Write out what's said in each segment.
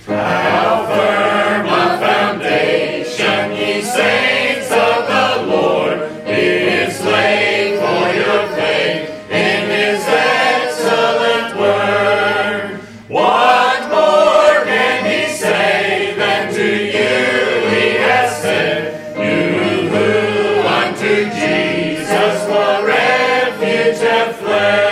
How firm a foundation, ye saints of the Lord, is laid for your faith in His excellent word. What more can He say than to you He has said, you who unto Jesus for refuge have fled?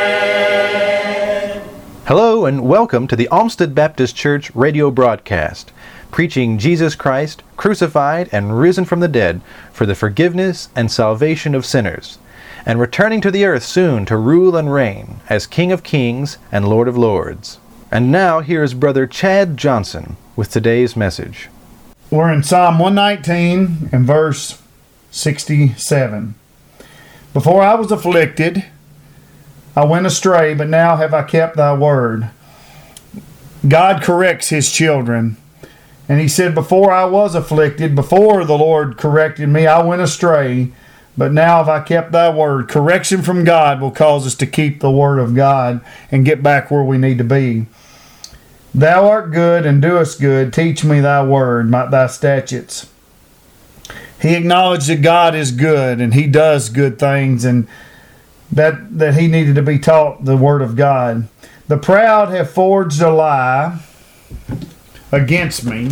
Hello and welcome to the Olmsted Baptist Church radio broadcast, preaching Jesus Christ, crucified and risen from the dead for the forgiveness and salvation of sinners, and returning to the earth soon to rule and reign as King of Kings and Lord of Lords. And now here is Brother Chad Johnson with today's message. We're in Psalm 119 and verse 67. Before I was afflicted, I went astray, but now have I kept thy word. God corrects his children. And he said, before I was afflicted, before the Lord corrected me, I went astray, but now have I kept thy word. Correction from God will cause us to keep the word of God and get back where we need to be. Thou art good and doest good. Teach me thy word, thy statutes. He acknowledged that God is good and he does good things, and that he needed to be taught the word of God. The proud have forged a lie against me,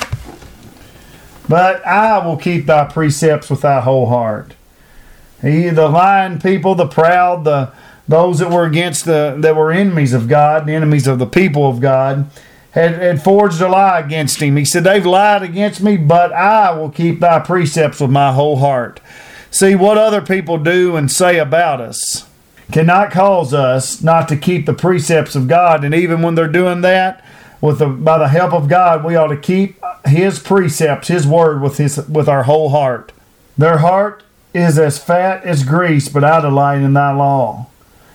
but I will keep thy precepts with thy whole heart. The lying people, the proud, those that were against that were enemies of God, the enemies of the people of God, had forged a lie against him. He said, they've lied against me, but I will keep thy precepts with my whole heart. See, what other people do and say about us cannot cause us not to keep the precepts of God. And even when they're doing that, by the help of God, we ought to keep his precepts, his word, with our whole heart. Their heart is as fat as grease, but I delight in thy law.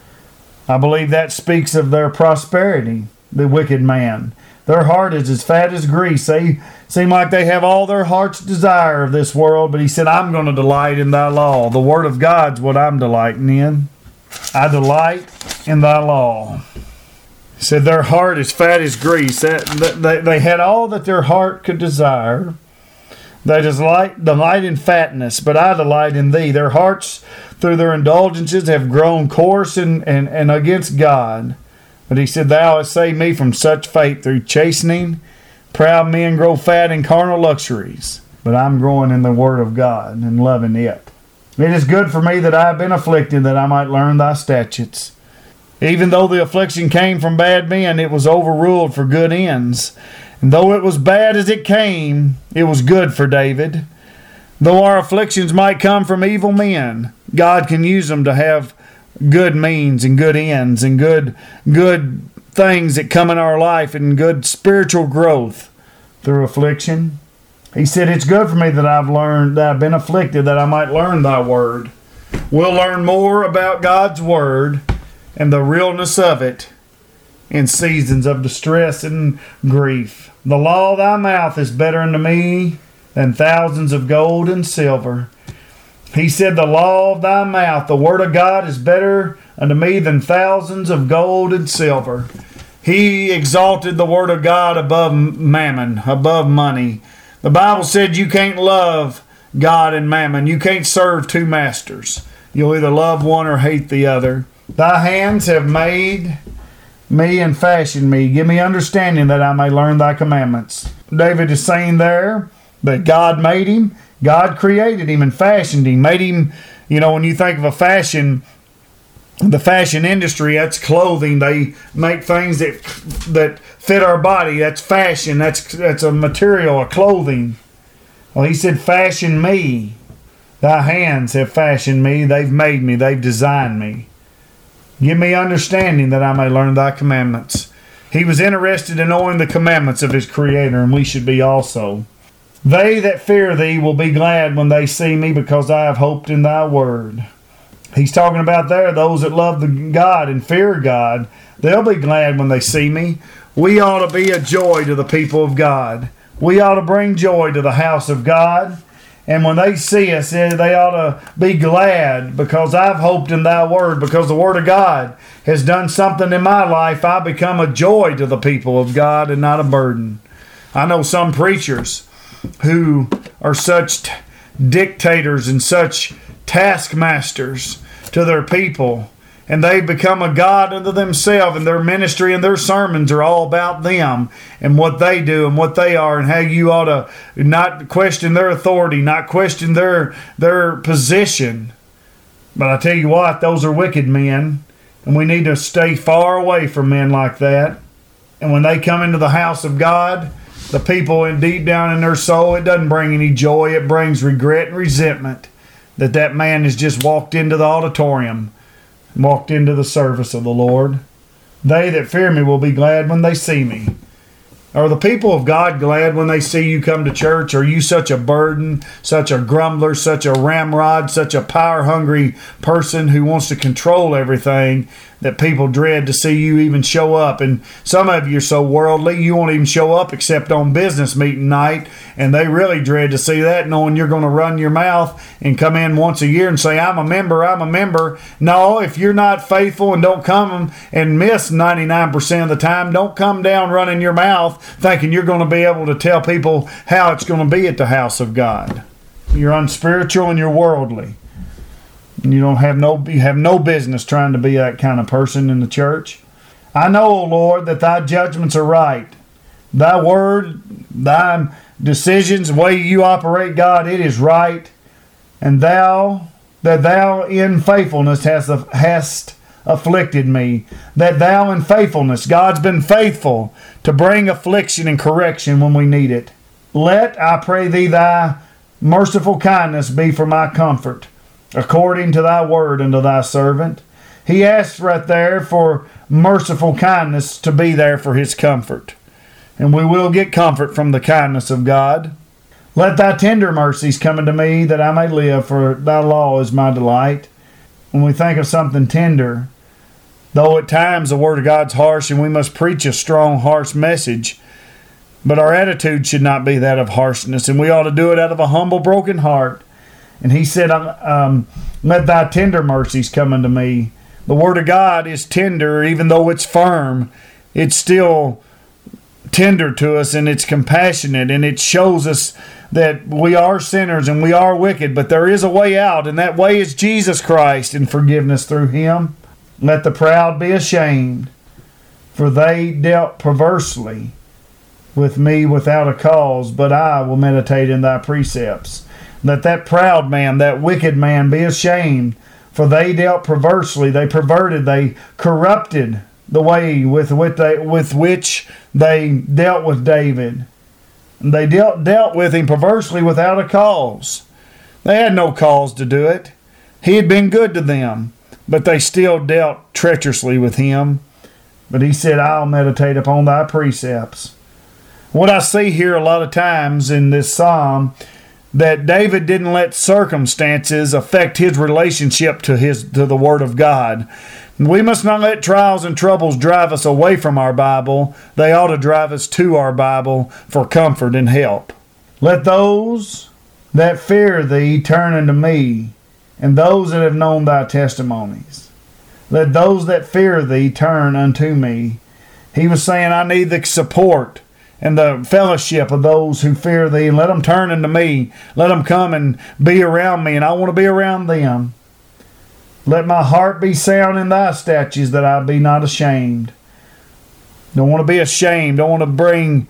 I believe that speaks of their prosperity, the wicked man. Their heart is as fat as grease. They seem like they have all their heart's desire of this world, but he said, I'm going to delight in thy law. The word of God's what I'm delighting in. I delight in thy law. He said their heart is fat as grease. They had all that their heart could desire. They delight in fatness, but I delight in thee. Their hearts, through their indulgences, have grown coarse and against God. But he said, thou hast saved me from such fate through chastening. Proud men grow fat in carnal luxuries, but I'm growing in the word of God and loving it. It is good for me that I have been afflicted, that I might learn thy statutes. Even though the affliction came from bad men, it was overruled for good ends. And though it was bad as it came, it was good for David. Though our afflictions might come from evil men, God can use them to have good means and good ends and good things that come in our life and good spiritual growth through affliction. He said, it's good for me that I've been afflicted, that I might learn thy word. We'll learn more about God's word and the realness of it in seasons of distress and grief. The law of thy mouth is better unto me than thousands of gold and silver. He said, the law of thy mouth, the word of God, is better unto me than thousands of gold and silver. He exalted the word of God above mammon, above money. The Bible said you can't love God and mammon. You can't serve two masters. You'll either love one or hate the other. Thy hands have made me and fashioned me. Give me understanding that I may learn thy commandments. David is saying there that God made him. God created him and fashioned him. Made him, when you think of a fashion, the fashion industry, that's clothing. They make things that fit our body. That's fashion. That's a material, a clothing. Well, he said, fashion me. Thy hands have fashioned me. They've made me. They've designed me. Give me understanding that I may learn thy commandments. He was interested in knowing the commandments of his Creator, and we should be also. They that fear thee will be glad when they see me, because I have hoped in thy word. He's talking about there those that love God and fear God. They'll be glad when they see me. We ought to be a joy to the people of God. We ought to bring joy to the house of God. And when they see us, they ought to be glad, because I've hoped in thy word, because the word of God has done something in my life. I become a joy to the people of God and not a burden. I know some preachers who are such dictators and such taskmasters to their people, and they become a god unto themselves, and their ministry and their sermons are all about them and what they do and what they are, and how you ought to not question their authority, not question their position. But I tell you what, those are wicked men, and we need to stay far away from men like that. And when they come into the house of God, the people deep down in their soul, it doesn't bring any joy. It brings regret and resentment that man has just walked into the auditorium, walked into the service of the Lord. They that fear me will be glad when they see me. Are the people of God glad when they see you come to church? Are you such a burden, such a grumbler, such a ramrod, such a power-hungry person who wants to control everything that people dread to see you even show up? And some of you are so worldly, you won't even show up except on business meeting night, and they really dread to see that, knowing you're going to run your mouth and come in once a year and say, I'm a member, I'm a member. No, if you're not faithful and don't come and miss 99% of the time, don't come down running your mouth thinking you're going to be able to tell people how it's going to be at the house of God. You're unspiritual and you're worldly. You have no business trying to be that kind of person in the church. I know, O Lord, that thy judgments are right. Thy word, thy decisions, the way you operate, God, it is right. And thou in faithfulness hast afflicted me. That thou in faithfulness, God's been faithful to bring affliction and correction when we need it. Let, I pray thee, thy merciful kindness be for my comfort, according to thy word unto thy servant. He asks right there for merciful kindness to be there for his comfort. And we will get comfort from the kindness of God. Let thy tender mercies come unto me, that I may live, for thy law is my delight. When we think of something tender, though at times the word of God's harsh and we must preach a strong, harsh message, but our attitude should not be that of harshness, and we ought to do it out of a humble, broken heart. And he said, let thy tender mercies come unto me. The word of God is tender, even though it's firm. It's still tender to us, and it's compassionate, and it shows us that we are sinners and we are wicked, but there is a way out, and that way is Jesus Christ and forgiveness through him. Let the proud be ashamed, for they dealt perversely with me without a cause, but I will meditate in thy precepts. Let that proud man, that wicked man, be ashamed, for they dealt perversely. They perverted, they corrupted the way with which they dealt with David. They dealt with him perversely without a cause. They had no cause to do it. He had been good to them, but they still dealt treacherously with him. But he said, I'll meditate upon thy precepts. What I see here a lot of times in this psalm, that David didn't let circumstances affect his relationship to the Word of God. We must not let trials and troubles drive us away from our Bible. They ought to drive us to our Bible for comfort and help. Let those that fear thee turn unto me, and those that have known thy testimonies. Let those that fear thee turn unto me. He was saying, I need the support and the fellowship of those who fear thee, and let them turn unto me. Let them come and be around me, and I want to be around them. Let my heart be sound in thy statutes, that I be not ashamed. Don't want to be ashamed. Don't want to bring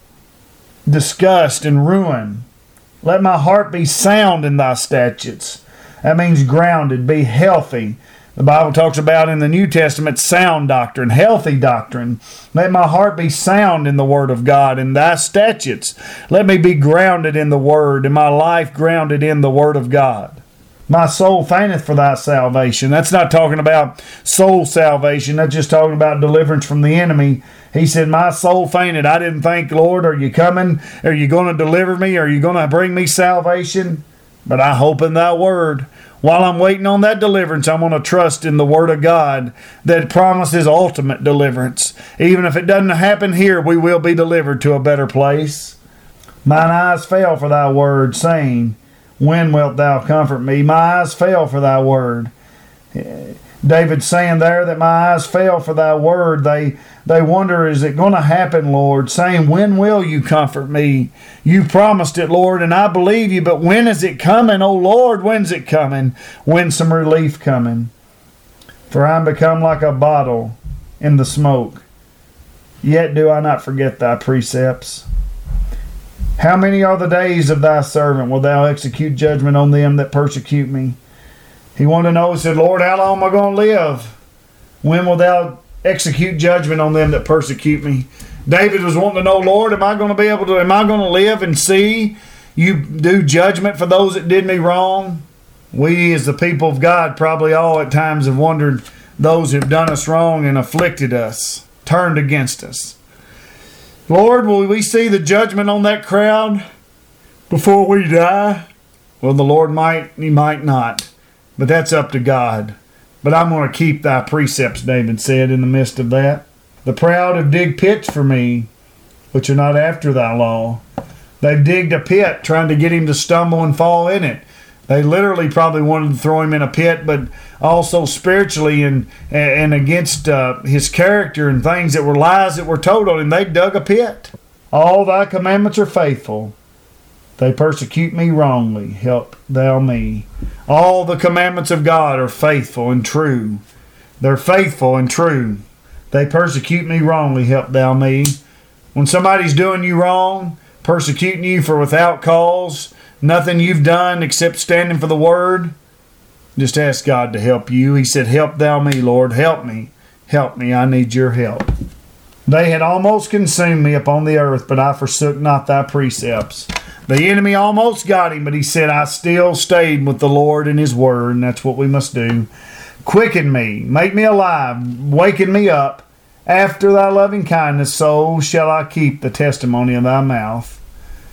disgust and ruin. Let my heart be sound in thy statutes. That means grounded, be healthy. The Bible talks about in the New Testament sound doctrine, healthy doctrine. Let my heart be sound in the Word of God and thy statutes. Let me be grounded in the Word, and my life grounded in the Word of God. My soul fainteth for thy salvation. That's not talking about soul salvation. That's just talking about deliverance from the enemy. He said, my soul fainted. I didn't think, Lord, are you coming? Are you going to deliver me? Are you going to bring me salvation? But I hope in thy word. While I'm waiting on that deliverance, I'm going to trust in the Word of God that promises ultimate deliverance. Even if it doesn't happen here, we will be delivered to a better place. Mine eyes fell for thy word, saying, When wilt thou comfort me? My eyes fail for thy word. David's saying there that my eyes fail for thy word. They wonder, is it going to happen, Lord? Saying, when will you comfort me? You promised it, Lord, and I believe you, but when is it coming, oh Lord? When's it coming? When's some relief coming? For I am become like a bottle in the smoke. Yet do I not forget thy precepts. How many are the days of thy servant? Will thou execute judgment on them that persecute me? He wanted to know, he said, Lord, how long am I going to live? When will thou execute judgment on them that persecute me? David was wanting to know, Lord, am I going to live and see you do judgment for those that did me wrong? We as the people of God probably all at times have wondered, those who have done us wrong and afflicted us, turned against us. Lord, will we see the judgment on that crowd before we die? Well, the Lord might, he might not. But that's up to God. But I'm going to keep thy precepts, David said in the midst of that. The proud have digged pits for me, which are not after thy law. They've digged a pit, trying to get him to stumble and fall in it. They literally probably wanted to throw him in a pit, but also spiritually and against his character and things that were lies that were told on him. They dug a pit. All thy commandments are faithful. They persecute me wrongly. Help thou me. All the commandments of God are faithful and true. They're faithful and true. They persecute me wrongly. Help thou me. When somebody's doing you wrong, persecuting you for without cause, nothing you've done except standing for the word, just ask God to help you. He said, help thou me, Lord. Help me. Help me. I need your help. They had almost consumed me upon the earth, but I forsook not thy precepts. The enemy almost got him, but he said, I still stayed with the Lord and his word, and that's what we must do. Quicken me, make me alive, waken me up. After thy loving kindness, so shall I keep the testimony of thy mouth.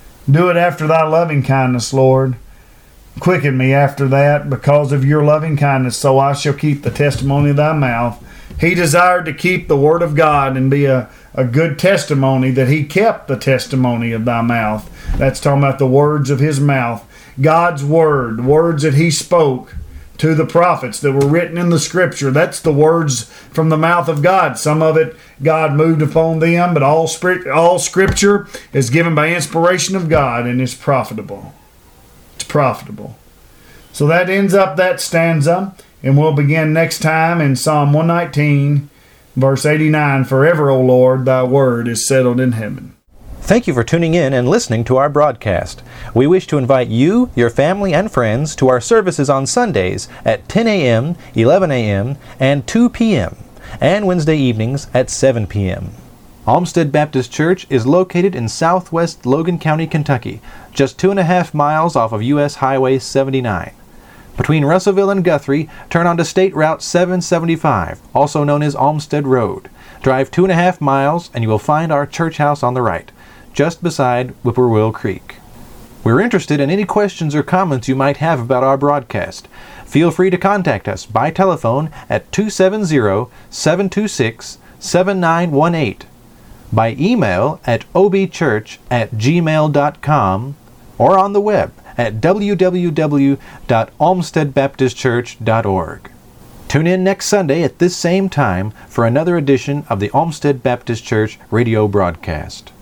Do it after thy loving kindness, Lord. Quicken me after that, because of your loving kindness, so I shall keep the testimony of thy mouth. He desired to keep the word of God and be a good testimony, that he kept the testimony of thy mouth. That's talking about the words of his mouth. God's word, words that he spoke to the prophets that were written in the scripture. That's the words from the mouth of God. Some of it God moved upon them, but all scripture is given by inspiration of God and is profitable. It's profitable. So that ends up that stanza, and we'll begin next time in Psalm 119, verse 89. Forever, O Lord, thy word is settled in heaven. Thank you for tuning in and listening to our broadcast. We wish to invite you, your family, and friends to our services on Sundays at 10 a.m., 11 a.m., and 2 p.m., and Wednesday evenings at 7 p.m. Olmsted Baptist Church is located in southwest Logan County, Kentucky, just 2.5 miles off of U.S. Highway 79. Between Russellville and Guthrie, turn onto State Route 775, also known as Olmsted Road. Drive 2.5 miles and you will find our church house on the right, just beside Whippoorwill Creek. We're interested in any questions or comments you might have about our broadcast. Feel free to contact us by telephone at 270-726-7918, by email at obchurch@gmail.com, or on the web at www.olmstedbaptistchurch.org. Tune in next Sunday at this same time for another edition of the Olmsted Baptist Church radio broadcast.